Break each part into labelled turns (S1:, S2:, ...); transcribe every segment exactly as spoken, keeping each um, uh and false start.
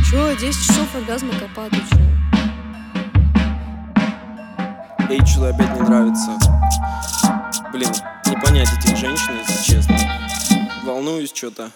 S1: Чё, десять часов оргазма копа, ты чё?
S2: Эй, что-то опять не нравится. Блин, не понять этих женщин, если честно. Волнуюсь что-то.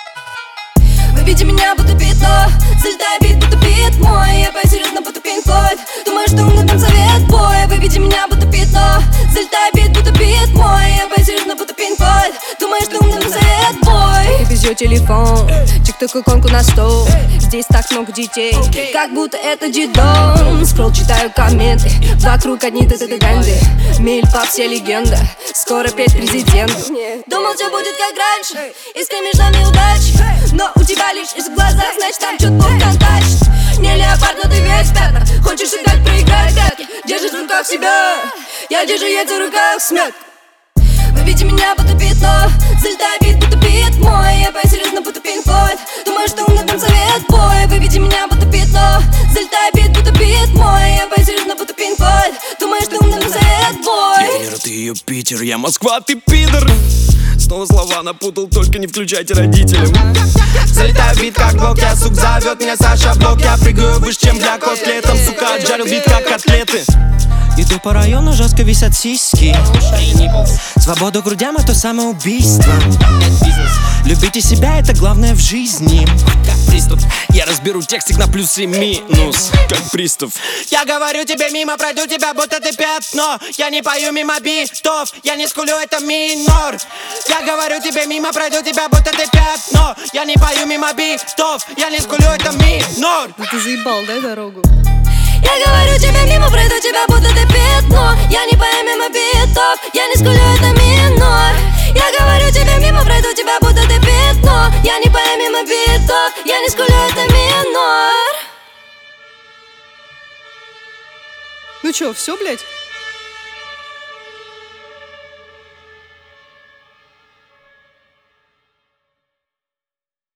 S3: Вы видите меня, будто пятно, залетая бит, будто бит мой. Я пою серьезно, будто пинг-флойд. Думаю, что умный там совет бой. Вы видите меня, будто пятно, залетая бит, будто бит мой. Я пою серьезно, будто пинг-флойд. Думаю, что умный там совет бой.
S1: И без ее телефон, тик-ток иконку на стол. Здесь так много детей, как будто это дедом. Скролл, читаю комменты, вокруг одни т-т-т-тренды. Миль по все легенда, скоро петь президент.
S3: Думал, все будет как раньше, искры между нами удачи. Но у тебя лишь из глаза, значит там что-то плохо контачит. Не леопард, но ты весь в пятнах. Хочешь играть, проиграй пятки. Держишь в руках себя, я держу яйца в руках смет. Вы видите меня, будто пятно, залетая бит, будто бит мой. Я пою серьезно, будто пинг-флойд. Думаю, что умный там совет бой. Вы видите меня, будто пятно, залетая бит, будто бит мой. Я пою серьезно, будто пинг-флойд. Думаю, что умный там совет бой.
S2: Я Венера, ты Юпитер, я Москва, ты пидор. Снова слова напутал, только не включайте родителям.
S4: Залетаю в бит как блок, я сук, зовет меня Саша Блок. Я прыгаю выше, чем для котлетом, сука, отжарю бит как котлеты. Иду по району, жестко висят сиськи. Свободу грудям, это самоубийство. Любите себя, это главное в жизни.
S2: Как приступ, я разберу текстик на плюс и минус. Как приступ.
S4: Я говорю тебе мимо, пройду тебя, будто ты пятно. Я не пою мимо битов, я не скулю, это минор. Я говорю тебе мимо, пройду тебя, будто ты пятно. Я не пою мимо битов, я не скулю, это минор.
S1: Ну ты заебал, дай дорогу.
S3: Я говорю тебе мимо, пройду тебя, будто ты пятно. Я не пою мимо битов, я не скулю, это минор. Я говорю тебе мимо, пройду тебя, будто ты пятно. Я не пою мимо битов, я не скулю, это минор.
S1: Ну чё, всё, блядь?